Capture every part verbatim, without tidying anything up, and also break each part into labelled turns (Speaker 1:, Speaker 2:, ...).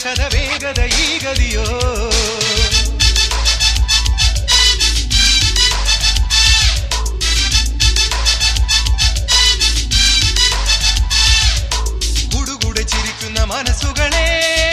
Speaker 1: ശതവേഗത ഈ ഗതിയോ കുടുകുടെ ചിരിക്കുന്ന മനസ്സുകളെ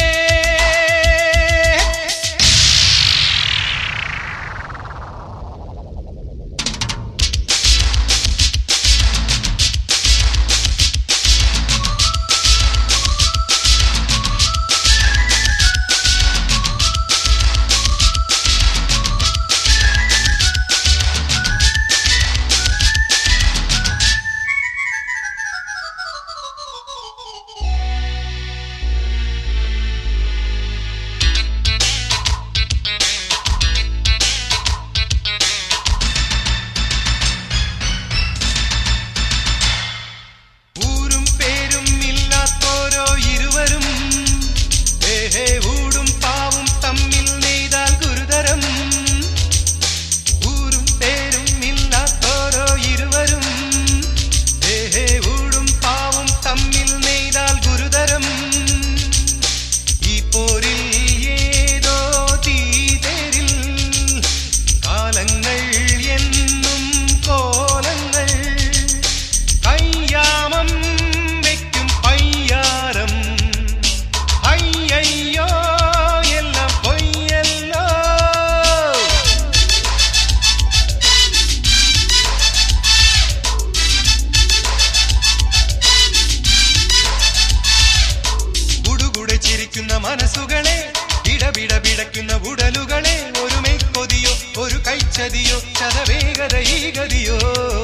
Speaker 1: മനസ്സുകളെ ഇടവിട പിടയ്ക്കുന്ന ഉടലുകളെ ഒരുമൈ കൊതിയോ ഒരു കൈച്ചതിയോ ശതവേഗത ഈ ഗതിയോ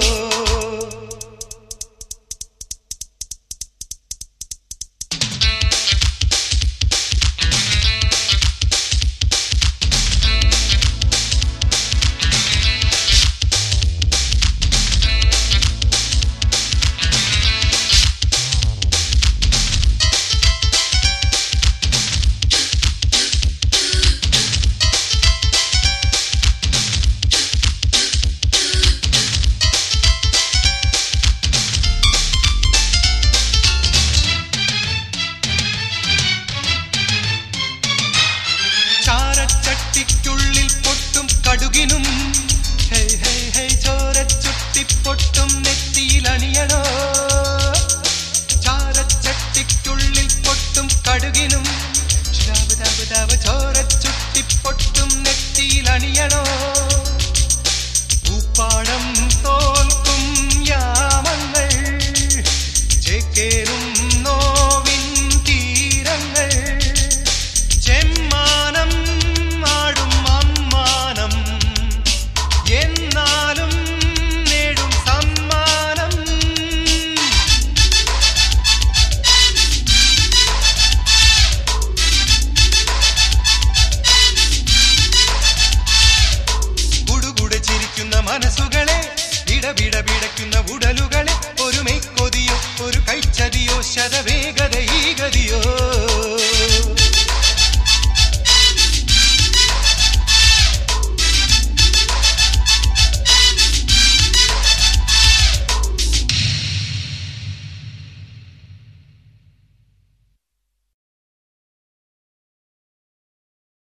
Speaker 1: ചട്ടിക്കുള്ളിൽ പൊട്ടും കടുകിനും ചോരച്ചുട്ടിപ്പൊട്ടും നെറ്റിയിലണിയണോ ചാരച്ചട്ടിക്കുള്ളിൽ പൊട്ടും കടുകിനും ചോരച്ചുട്ടിപ്പൊട്ടും നെറ്റിയിലണിയണോ പൂപ്പാടം തോൽക്കും യാമങ്ങൾ ചേക്കേറും നോവിൻ തീരങ്ങൾ ചെമ്മാനം ആടും അമ്മാനം എന്നാലും നേടും സമ്മാനം കുടുകുടെ ചിരിക്കുന്ന മനസ്സുകളെ ഇടവിട പിടയ്ക്കുന്ന ഉടലുകളെ ഒരുമൈ കൊതിയോ ഒരു കൈച്ചതിയോ ശതവേഗത